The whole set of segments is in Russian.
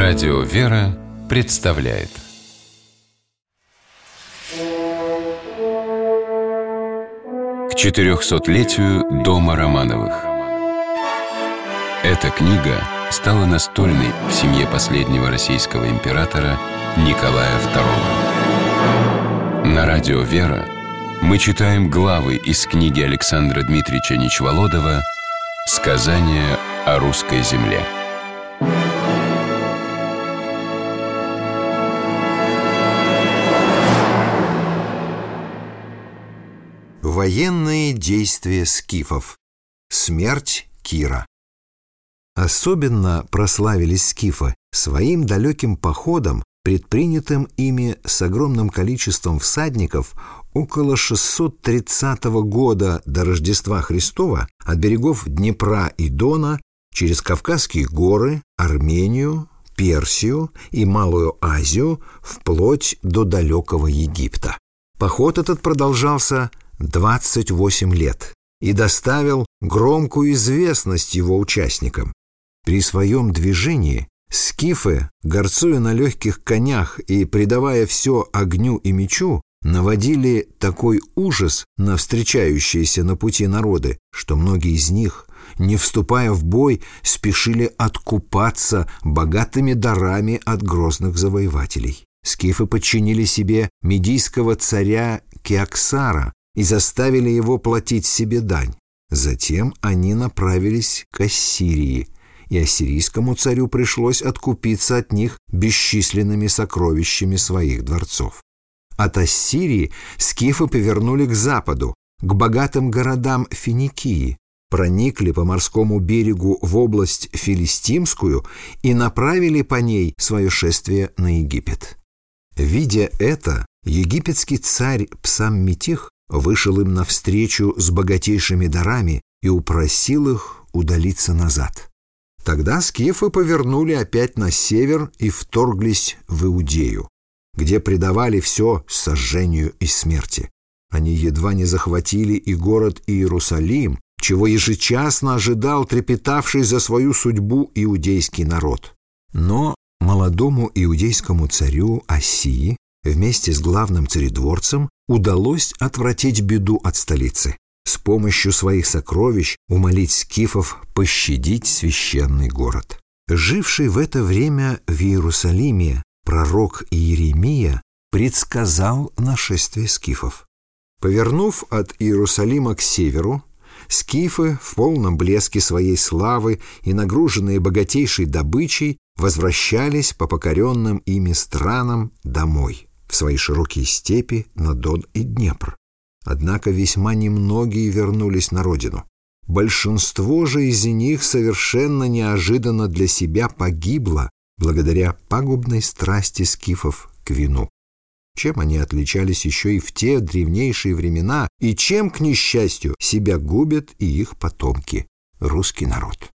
Радио «Вера» представляет к 400-летию дома Романовых. Эта книга стала настольной в семье последнего российского императора Николая II. На радио «Вера» мы читаем главы из книги Александра Дмитриевича Нечволодова «Сказание о русской земле». Военные действия скифов. Смерть Кира. Особенно прославились скифы своим далеким походом, предпринятым ими с огромным количеством всадников около 630 года до Рождества Христова от берегов Днепра и Дона через Кавказские горы, Армению, Персию и Малую Азию вплоть до далекого Египта. Поход этот продолжался 28 лет и доставил громкую известность его участникам. При своем движении скифы, горцуя на легких конях и придавая все огню и мечу, наводили такой ужас на встречающиеся на пути народы, что многие из них, не вступая в бой, спешили откупаться богатыми дарами от грозных завоевателей. Скифы подчинили себе медийского царя Кеоксара и заставили его платить себе дань. Затем они направились к Ассирии, и ассирийскому царю пришлось откупиться от них бесчисленными сокровищами своих дворцов. От Ассирии скифы повернули к западу, к богатым городам Финикии, проникли по морскому берегу в область Филистимскую и направили по ней свое шествие на Египет. Видя это, египетский царь Псамметих вышел им навстречу с богатейшими дарами и упросил их удалиться назад. Тогда скифы повернули опять на север и вторглись в Иудею, где предавали все сожжению и смерти. Они едва не захватили и город Иерусалим, чего ежечасно ожидал трепетавший за свою судьбу иудейский народ. Но молодому иудейскому царю Осии вместе с главным царедворцем удалось отвратить беду от столицы, с помощью своих сокровищ умолить скифов пощадить священный город. Живший в это время в Иерусалиме пророк Иеремия предсказал нашествие скифов. Повернув от Иерусалима к северу, скифы в полном блеске своей славы и нагруженные богатейшей добычей возвращались по покоренным ими странам домой, в свои широкие степи на Дон и Днепр. Однако весьма немногие вернулись на родину. Большинство же из них совершенно неожиданно для себя погибло благодаря пагубной страсти скифов к вину. Чем они отличались еще и в те древнейшие времена, и чем, к несчастью, себя губят и их потомки, русский народ.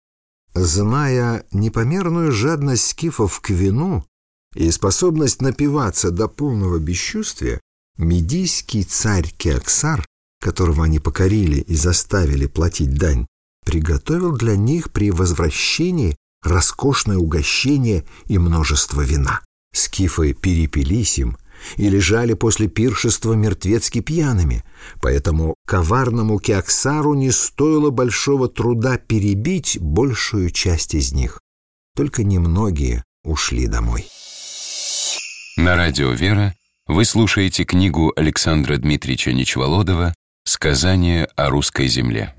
Зная непомерную жадность скифов к вину и способность напиваться до полного бесчувствия, медийский царь Кеоксар, которого они покорили и заставили платить дань, приготовил для них при возвращении роскошное угощение и множество вина. Скифы перепились им и лежали после пиршества мертвецки пьяными, поэтому коварному Кеоксару не стоило большого труда перебить большую часть из них. Только немногие ушли домой. На радио «Вера» вы слушаете книгу Александра Дмитриевича Нечволодова «Сказание о русской земле».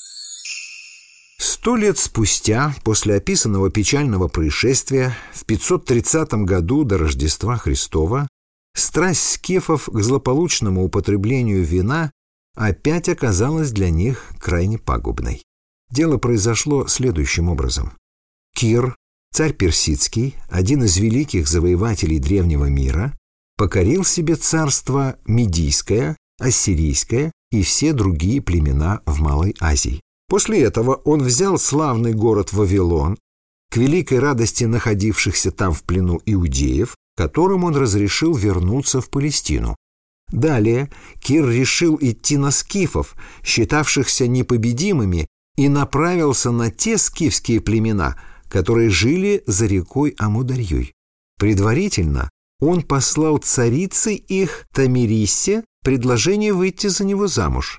100 лет спустя, после описанного печального происшествия, в 530 году до Рождества Христова, страсть скифов к злополучному употреблению вина опять оказалась для них крайне пагубной. Дело произошло следующим образом. Кир, царь персидский, один из великих завоевателей древнего мира, покорил себе царство Медийское, Ассирийское и все другие племена в Малой Азии. После этого он взял славный город Вавилон, к великой радости находившихся там в плену иудеев, которым он разрешил вернуться в Палестину. Далее Кир решил идти на скифов, считавшихся непобедимыми, и направился на те скифские племена, которые жили за рекой Амударьей. Предварительно он послал царице их Томирисе предложение выйти за него замуж.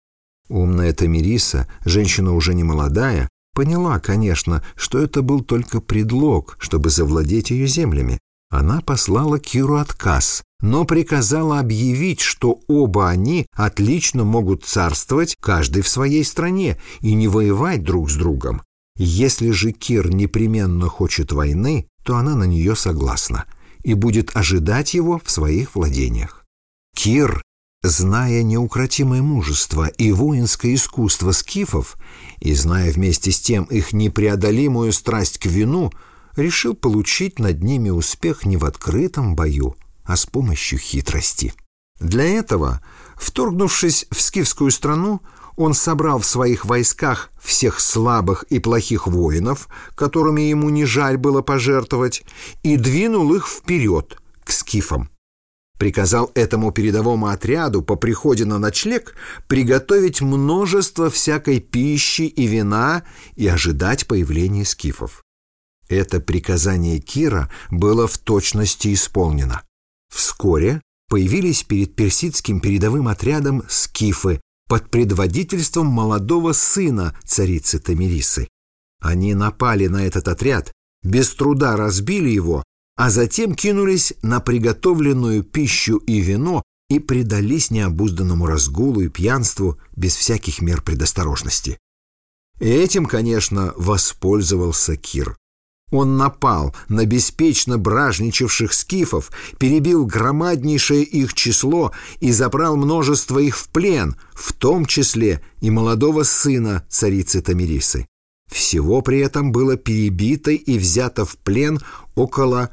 Умная Томириса, женщина уже не молодая, поняла, конечно, что это был только предлог, чтобы завладеть ее землями. Она послала Киру отказ, но приказала объявить, что оба они отлично могут царствовать, каждый в своей стране, и не воевать друг с другом. Если же Кир непременно хочет войны, то она на нее согласна и будет ожидать его в своих владениях. Кир, зная неукротимое мужество и воинское искусство скифов, и зная вместе с тем их непреодолимую страсть к вину, решил получить над ними успех не в открытом бою, а с помощью хитрости. Для этого, вторгнувшись в скифскую страну, он собрал в своих войсках всех слабых и плохих воинов, которыми ему не жаль было пожертвовать, и двинул их вперед, к скифам. Приказал этому передовому отряду по приходе на ночлег приготовить множество всякой пищи и вина и ожидать появления скифов. Это приказание Кира было в точности исполнено. Вскоре появились перед персидским передовым отрядом скифы под предводительством молодого сына царицы Томирисы. Они напали на этот отряд, без труда разбили его, а затем кинулись на приготовленную пищу и вино и предались необузданному разгулу и пьянству без всяких мер предосторожности. Этим, конечно, воспользовался Кир. Он напал на беспечно бражничавших скифов, перебил громаднейшее их число и забрал множество их в плен, в том числе и молодого сына царицы Томирисы. Всего при этом было перебито и взято в плен около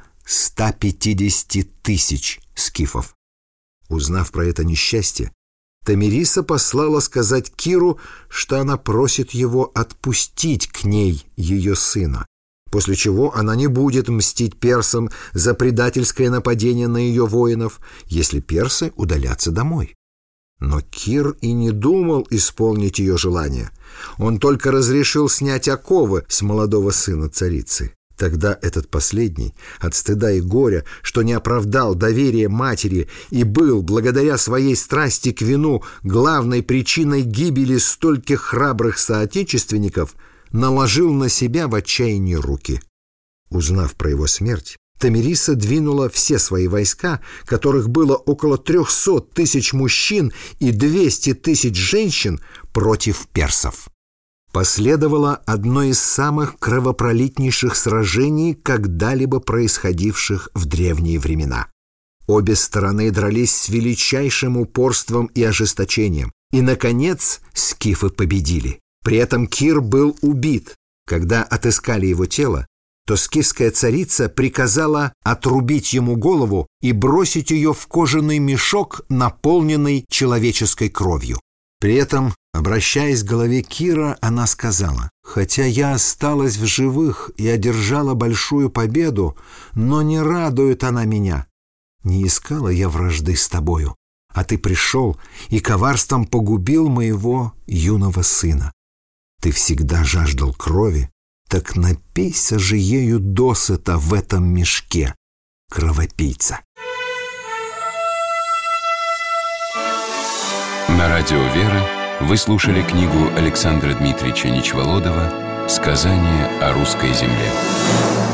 150 тысяч скифов. Узнав про это несчастье, Томириса послала сказать Киру, что она просит его отпустить к ней ее сына, после чего она не будет мстить персам за предательское нападение на ее воинов, если персы удалятся домой. Но Кир и не думал исполнить ее желание. Он только разрешил снять оковы с молодого сына царицы. Тогда этот последний, от стыда и горя, что не оправдал доверия матери и был, благодаря своей страсти к вину, главной причиной гибели стольких храбрых соотечественников, наложил на себя в отчаянии руки. Узнав про его смерть, Томириса двинула все свои войска, которых было около 300 тысяч мужчин и 200 тысяч женщин, против персов. Последовало одно из самых кровопролитнейших сражений, когда-либо происходивших в древние времена. Обе стороны дрались с величайшим упорством и ожесточением, и, наконец, скифы победили. При этом Кир был убит. Когда отыскали его тело, то скифская царица приказала отрубить ему голову и бросить ее в кожаный мешок, наполненный человеческой кровью. При этом, обращаясь к голове Кира, она сказала: «Хотя я осталась в живых и одержала большую победу, но не радует она меня. Не искала я вражды с тобою, а ты пришел и коварством погубил моего юного сына. Ты всегда жаждал крови, так напейся же ею досыта в этом мешке, кровопийца». На радио «Вера» вы слушали книгу Александра Дмитриевича Нечволодова «Сказание о русской земле».